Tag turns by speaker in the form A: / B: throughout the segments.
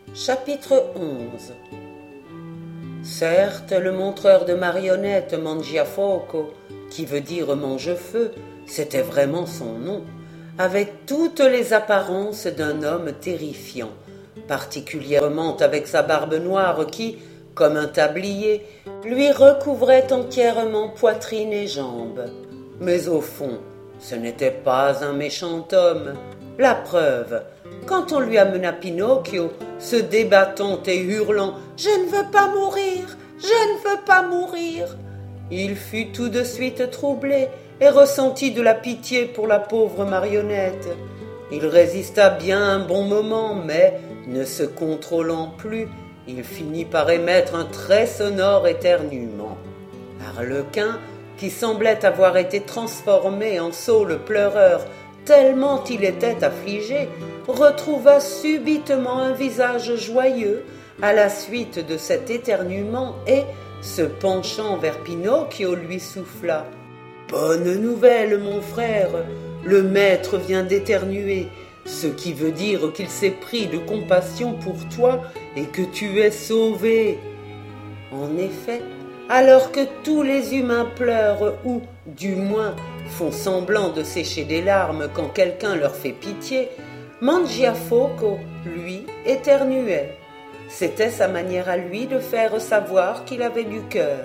A: Chapitre 11. Certes, le montreur de marionnettes Mangiafoco, qui veut dire mange-feu, c'était vraiment son nom, avait toutes les apparences d'un homme terrifiant, particulièrement avec sa barbe noire qui, comme un tablier, lui recouvrait entièrement poitrine et jambes. Mais au fond, ce n'était pas un méchant homme. La preuve, quand on lui amena Pinocchio, se débattant et hurlant « Je ne veux pas mourir, je ne veux pas mourir !» il fut tout de suite troublé et ressentit de la pitié pour la pauvre marionnette. Il résista bien un bon moment, mais, ne se contrôlant plus, il finit par émettre un très sonore éternuement. Arlequin, qui semblait avoir été transformé en saule pleureur tellement il était affligé, retrouva subitement un visage joyeux à la suite de cet éternuement et, se penchant vers Pinocchio, lui souffla « Bonne nouvelle, mon frère, le maître vient d'éternuer, ce qui veut dire qu'il s'est pris de compassion pour toi et que tu es sauvé. » En effet, alors que tous les humains pleurent ou, du moins, font semblant de sécher des larmes quand quelqu'un leur fait pitié, Mangiafoco, lui, éternuait. C'était sa manière à lui de faire savoir qu'il avait du cœur.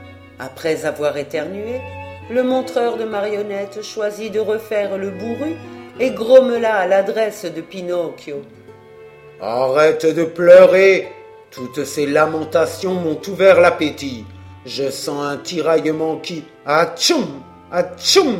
A: Après avoir éternué, le montreur de marionnettes choisit de refaire le bourru et grommela à l'adresse de Pinocchio.
B: « Arrête de pleurer! Toutes ces lamentations m'ont ouvert l'appétit. Je sens un tiraillement qui... Atchoum! Atchoum !»«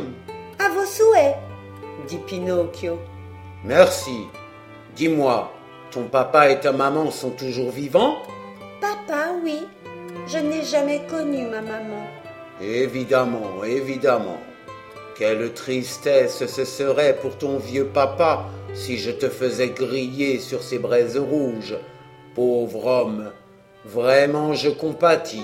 C: À vos souhaits, »
A: dit Pinocchio.
B: « Merci. Dis-moi, ton papa et ta maman sont toujours vivants ?»«
C: Papa, oui. Je n'ai jamais connu ma maman. » »«
B: Évidemment, évidemment. Quelle tristesse ce serait pour ton vieux papa si je te faisais griller sur ces braises rouges. Pauvre homme, vraiment je compatis.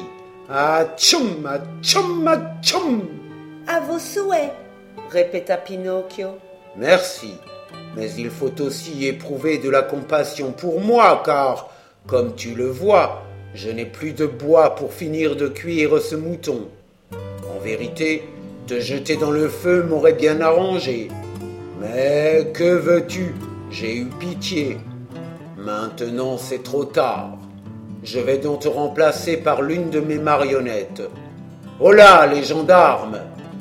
B: Atchoum, atchoum, atchoum !»«
C: À vos souhaits, »
A: répéta Pinocchio.
B: « Merci, mais il faut aussi éprouver de la compassion pour moi, car, comme tu le vois, je n'ai plus de bois pour finir de cuire ce mouton. En vérité, te jeter dans le feu m'aurait bien arrangé. Mais que veux-tu? J'ai eu pitié. Maintenant c'est trop tard. Je vais donc te remplacer par l'une de mes marionnettes. Oh là, les gendarmes!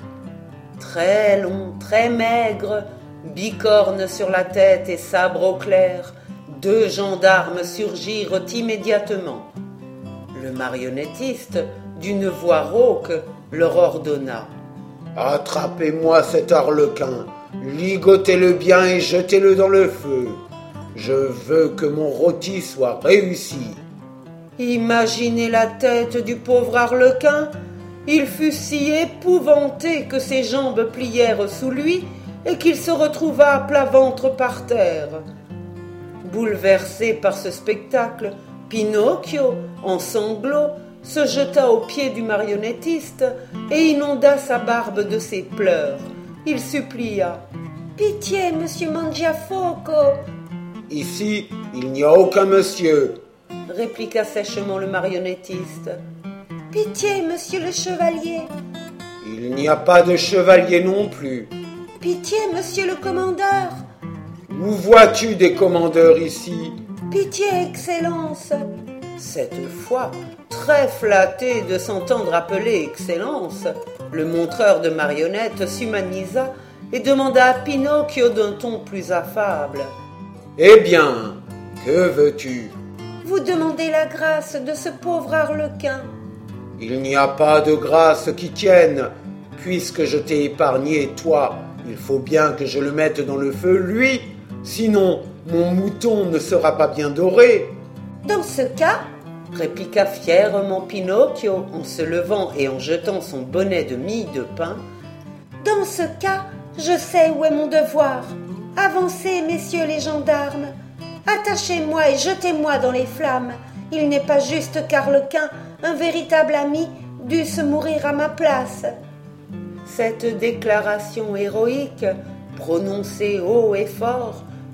A: Très long, très maigre, bicorne sur la tête et sabre au clair, 2 gendarmes surgirent immédiatement. Le marionnettiste, d'une voix rauque, leur ordonna «
B: Attrapez-moi cet arlequin, ligotez-le bien et jetez-le dans le feu. Je veux que mon rôti soit réussi. »
A: Imaginez la tête du pauvre arlequin. Il fut si épouvanté que ses jambes plièrent sous lui et qu'il se retrouva à plat ventre par terre. Bouleversé par ce spectacle, Pinocchio, en sanglots, se jeta aux pieds du marionnettiste et inonda sa barbe de ses pleurs. Il supplia
C: « Pitié, monsieur Mangiafoco !»«
B: Ici, il n'y a aucun monsieur !»
A: répliqua sèchement le marionnettiste.
C: « Pitié, monsieur le chevalier !»«
B: Il n'y a pas de chevalier non plus. »«
C: Pitié, monsieur le commandeur !»«
B: Où vois-tu des commandeurs ici ?»«
C: Pitié, Excellence !»
A: Cette fois, très flatté de s'entendre appeler Excellence, le montreur de marionnettes s'humanisa et demanda à Pinocchio d'un ton plus affable.
B: « Eh bien, que veux-tu ?»«
C: Vous demandez la grâce de ce pauvre arlequin. »«
B: Il n'y a pas de grâce qui tienne. Puisque je t'ai épargné, toi, il faut bien que je le mette dans le feu, lui. Sinon, mon mouton ne sera pas bien doré. »«
C: Dans ce cas, »
A: répliqua fièrement Pinocchio en se levant et en jetant son bonnet de mie de pain.
C: « Dans ce cas, je sais où est mon devoir. Avancez, messieurs les gendarmes. Attachez-moi et jetez-moi dans les flammes. Il n'est pas juste qu'Arlequin, un véritable ami, dusse mourir à ma place. »
A: Cette déclaration héroïque, prononcée haut et fort,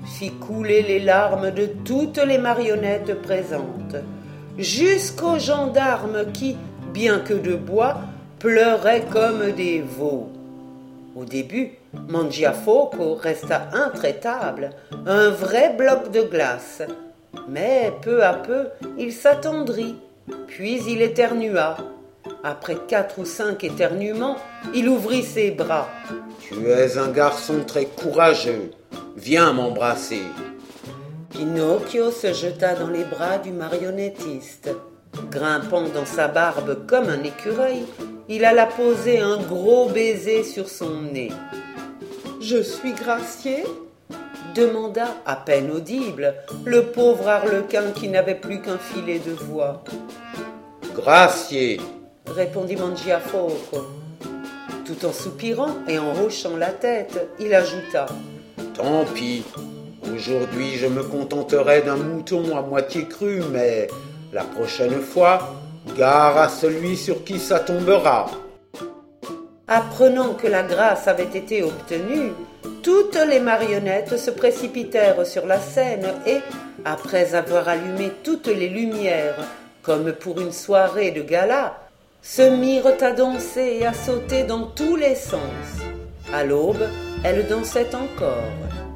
A: fit couler les larmes de toutes les marionnettes présentes, jusqu'aux gendarmes qui, bien que de bois, pleuraient comme des veaux. Au début, Mangiafoco resta intraitable, un vrai bloc de glace. Mais peu à peu, il s'attendrit, puis il éternua. Après 4 ou 5 éternuements, il ouvrit ses bras.
B: « Tu es un garçon très courageux. Viens m'embrasser. »
A: Pinocchio se jeta dans les bras du marionnettiste. Grimpant dans sa barbe comme un écureuil, il alla poser un gros baiser sur son nez. « Je suis gracié ?» demanda, à peine audible, le pauvre arlequin qui n'avait plus qu'un filet de voix.
B: « Gracié !»
A: répondit Mangiafoco. Tout en soupirant et en hochant la tête, il ajouta:
B: « Tant pis, aujourd'hui je me contenterai d'un mouton à moitié cru, mais la prochaine fois, gare à celui sur qui ça tombera. »
A: Apprenant que la grâce avait été obtenue, toutes les marionnettes se précipitèrent sur la scène et, après avoir allumé toutes les lumières, comme pour une soirée de gala, se mirent à danser et à sauter dans tous les sens. À l'aube, elles dansaient encore.